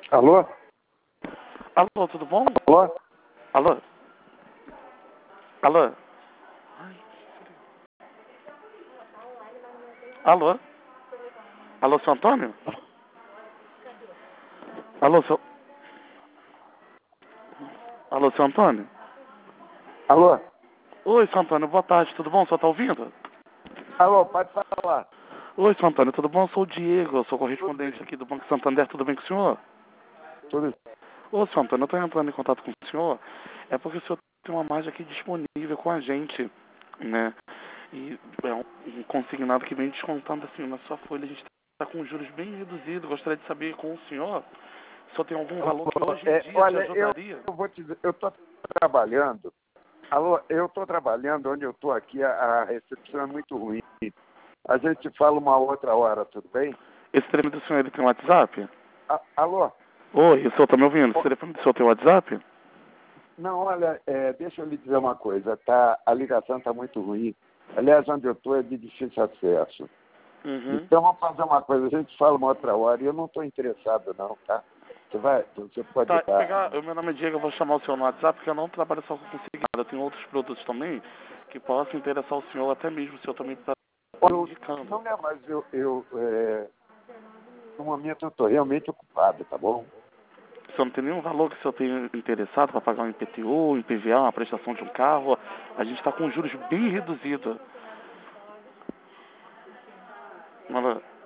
Alô? Alô, tudo bom? Alô? Alô? Alô? Alô? Alô, seu Antônio? Alô, seu... Alô, seu Antônio? Alô? Oi, seu Antônio, boa tarde, tudo bom? O senhor tá ouvindo? Alô, pode falar. Oi, seu Antônio, tudo bom? Eu sou o Diego, eu sou Tudo correspondente bem. aqui do Banco Santander, tudo bem com o senhor? Tudo. Ô, seu Antônio, eu tô entrando em contato com o senhor, é porque o senhor tem uma margem aqui disponível com a gente, né? E é um consignado que vem descontando assim na sua folha, a gente tá com juros bem reduzidos, gostaria de saber com o senhor se tem algum valor que hoje em dia te Olha, eu ajudaria. vou te dizer, eu estou trabalhando. Alô, eu estou trabalhando onde eu estou aqui, a recepção é muito ruim. A gente fala uma outra hora, tudo bem? Esse telefone do senhor, ele tem WhatsApp? Alô? Oi, o senhor tá me ouvindo? Esse telefone do senhor tem WhatsApp? Não, olha, deixa eu lhe dizer uma coisa, a ligação está muito ruim. Aliás, onde eu estou é de difícil acesso. Uhum. Então vamos fazer uma coisa, a gente fala uma outra hora e eu não estou interessado não, tá? Você pode Tá, dar. o meu nome é Diego, eu vou chamar o senhor no WhatsApp, porque eu não trabalho só com consignado, eu tenho outros produtos também que possam interessar o senhor, até mesmo o senhor também está indicando. Não é, mas no momento eu estou realmente ocupado, tá bom? O senhor não tem nenhum valor que o senhor tenha interessado para pagar um IPTU, um IPVA, uma prestação de um carro, a gente está com juros bem reduzidos.